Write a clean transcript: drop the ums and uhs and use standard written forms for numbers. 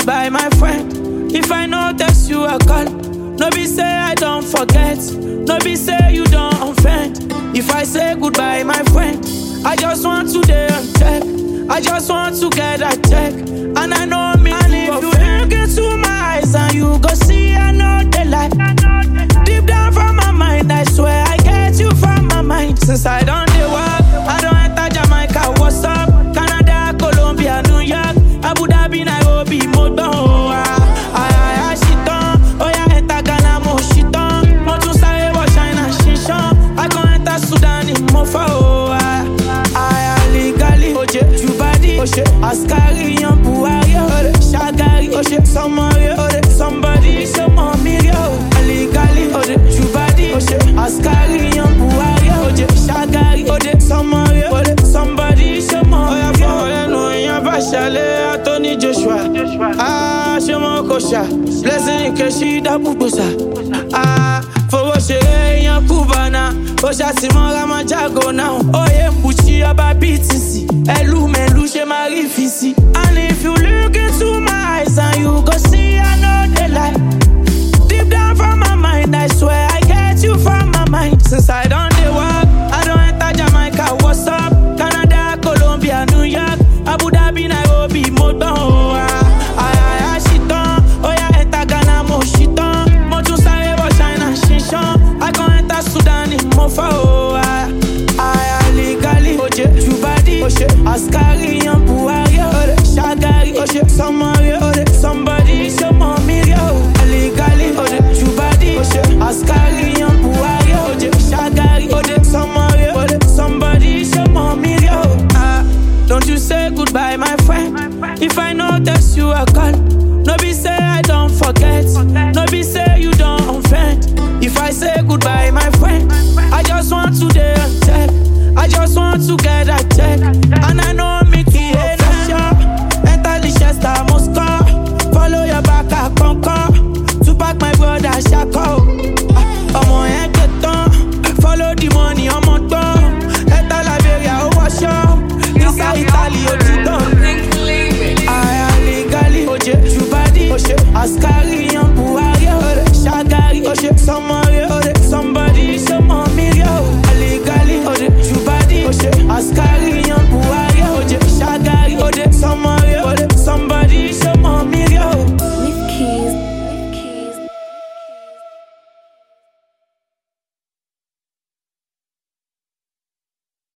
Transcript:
goodbye, my friend. If I notice you a call, no be say I don't forget, no be say you don't offend. If I say goodbye, my friend, I just want to day and check. I just want to get a check, and I know me. And if you look into my eyes and you go see I know the light. Deep down from my mind, I swear I get you from my mind. Since I don't do work, I don't enter Jamaica, what's up? Canada, Colombia, New York, Abu Dhabi, Nairobi, Moto. I shit on, oh yeah, enter Ghana, mo shit on. Mo too sorry, but China, shishan. I go enter Sudan, in Mofa, I legally, oje, Jubadi, oje, Askari, Yan Buhari, ode, Shagari, oje, somebody, some mommy, legally, ode, Jubadi, oje, Askari, Yan Buhari, oje, Shagari, ode, somebody, some mommy, Bashale, Anthony Joshua, Shemo Kosha, Blessing Keshida Bubusa, for what she ain't Kubana, Osha Simora Majago now, Oye Mbuchi Aba BTC, Elu Melu She Marifisi. And if you look into my eyes and you go see I know the light. Deep down from my mind, I swear I get you from my mind. Since I don't do work, I don't enter Jamaica, what's up? Canada, Colombia, New York, Abu Dhabi, Nairobi, Moto. I shit on, oh yeah, enter Ghana, mo shit on. Mo too sorry, but China, shishan. I go enter Sudan, in Mofa. I legally, oje, Jubadi, oje, Askari, Yan Buhari, ode, Shagari, oje, some